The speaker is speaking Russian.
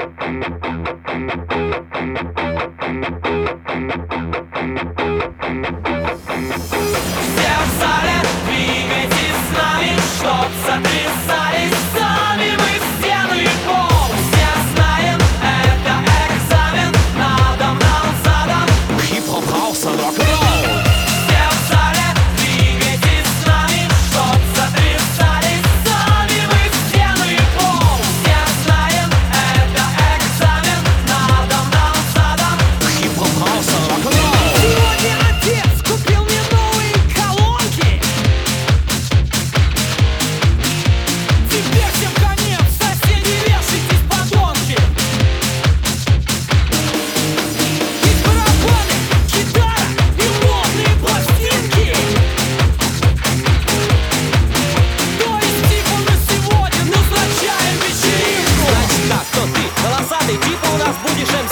Все в зале, двигайтесь с нами, чтоб сотрясались сами мы стены и пол. Все знаем, это экзамен, надо нам задом хип-хоп, хаус, рок-н-ролл. Все в зале, двигайтесь с нами, чтоб сотрясались сами мы стены и пол. Все знаем, это экзамен, надо нам задом хип-хоп, хаус, рок-н-ролл. Сегодня отец купил мне новые колонки. Теперь всем конец, соседи, вешайтесь, подонки. Из барабаны, гитара и модные пластинки. То есть типа на сегодня назначаем вечеринку. Значит так, что ты волосатый, типа у нас будешь